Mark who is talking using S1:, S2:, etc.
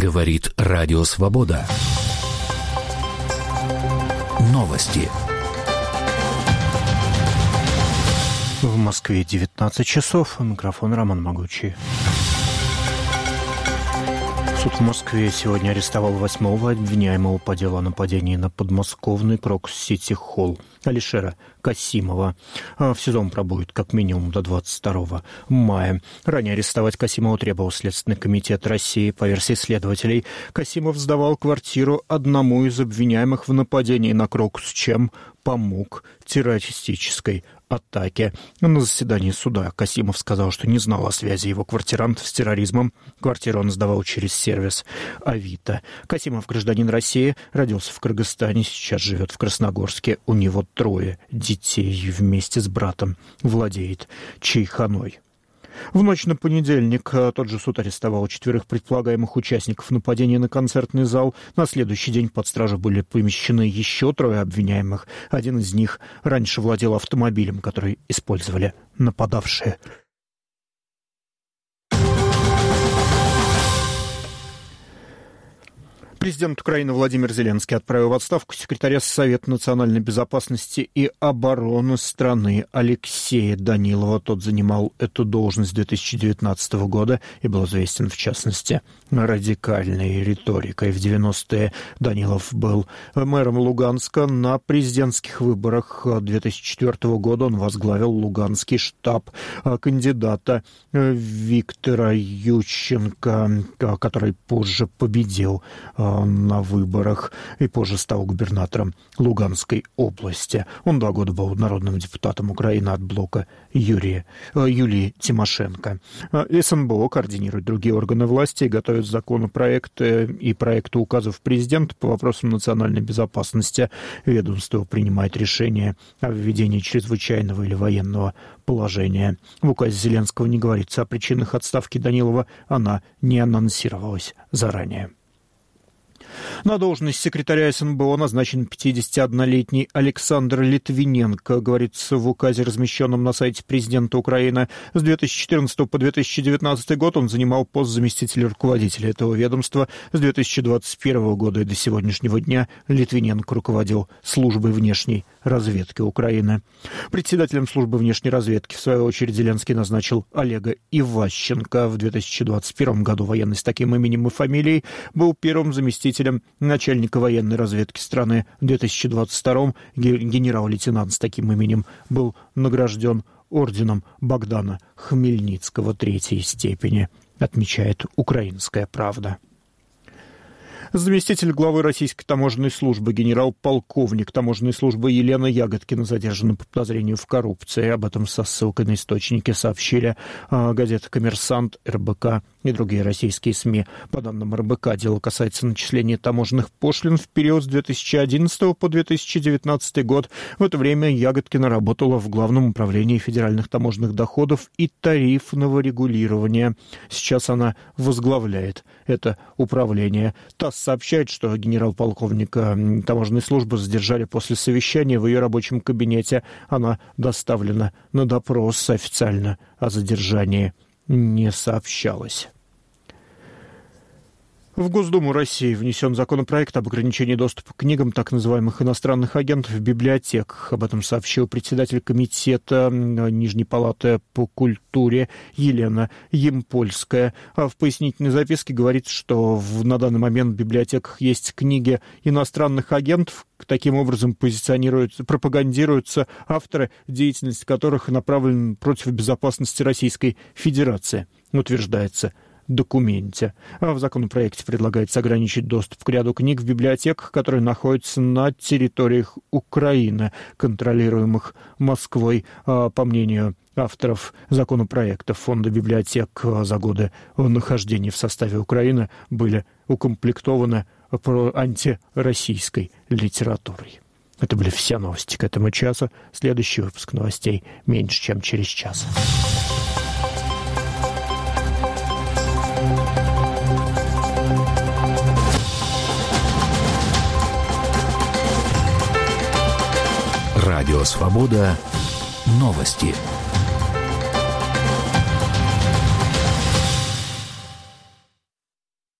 S1: Говорит Радио Свобода. Новости.
S2: В Москве 19 часов. Микрофон Роман Могучий. Суд в Москве сегодня арестовал 8-го обвиняемого по делу о нападении на подмосковный Крокус-Сити-Холл Алишера Касимова. В СИЗО он пробудет как минимум до 22 мая. Ранее арестовать Касимова требовал Следственный комитет России. По версии следователей, Касимов сдавал квартиру одному из обвиняемых в нападении на Крокус, чем помог террористической атаке. На заседании суда Касимов сказал, что не знал о связи его квартирантов с терроризмом. Квартиру он сдавал через сервис Авито. Касимов гражданин России, родился в Кыргызстане, сейчас живет в Красногорске. У него 3 детей, вместе с братом владеет чайханой. В ночь на понедельник тот же суд арестовал 4 предполагаемых участников нападения на концертный зал. На следующий день под стражу были помещены еще 3 обвиняемых. Один из них раньше владел автомобилем, который использовали нападавшие. Президент Украины Владимир Зеленский отправил в отставку секретаря Совета национальной безопасности и обороны страны Алексея Данилова. Тот занимал эту должность с 2019 года и был известен, в частности, радикальной риторикой. В 90-е Данилов был мэром Луганска. На президентских выборах 2004 года он возглавил луганский штаб кандидата Виктора Ющенко, который позже победил на выборах и позже стал губернатором Луганской области. Он 2 года был народным депутатом Украины от блока Юлии Тимошенко. СНБО координирует другие органы власти и готовит законопроекты и проекты указов президента по вопросам национальной безопасности. Ведомство принимает решение о введении чрезвычайного или военного положения. В указе Зеленского не говорится о причинах отставки Данилова, она не анонсировалась заранее. На должность секретаря СНБО назначен 51-летний Александр Литвиненко, говорится в указе, размещенном на сайте президента Украины. С 2014 по 2019 год он занимал пост заместителя руководителя этого ведомства. С 2021 года и до сегодняшнего дня Литвиненко руководил службой внешней разведки Украины. Председателем службы внешней разведки, в свою очередь, Зеленский назначил Олега Иващенко. В 2021 году военный с таким именем и фамилией был первым заместителем начальника военной разведки страны. В 2022 генерал-лейтенант с таким именем был награжден орденом Богдана Хмельницкого 3-й степени, отмечает «Украинская правда». Заместитель главы Российской таможенной службы, генерал-полковник таможенной службы Елена Ягодкина задержана по подозрению в коррупции. Об этом со ссылкой на источники сообщили газета «Коммерсант», РБК и другие российские СМИ. По данным РБК, дело касается начисления таможенных пошлин в период с 2011 по 2019 год. В это время Ягодкина работала в Главном управлении федеральных таможенных доходов и тарифного регулирования. Сейчас она возглавляет это управление. ТАСС сообщает, что генерал-полковника таможенной службы задержали после совещания в ее рабочем кабинете. Она доставлена на допрос. Официально о задержании не сообщалось. В Госдуму России внесен законопроект об ограничении доступа к книгам так называемых иностранных агентов в библиотеках. Об этом сообщил председатель комитета Нижней палаты по культуре Елена Ямпольская. А в пояснительной записке говорится, что на данный момент в библиотеках есть книги иностранных агентов. Таким образом пропагандируются авторы, деятельность которых направлена против безопасности Российской Федерации, утверждается документе. А в законопроекте предлагается ограничить доступ к ряду книг в библиотеках, которые находятся на территориях Украины, контролируемых Москвой. По мнению авторов законопроекта, фонды библиотек за годы нахождения в составе Украины были укомплектованы антироссийской литературой. Это были все новости к этому часу. Следующий выпуск новостей меньше, чем через час.
S1: Радио «Свобода». Новости.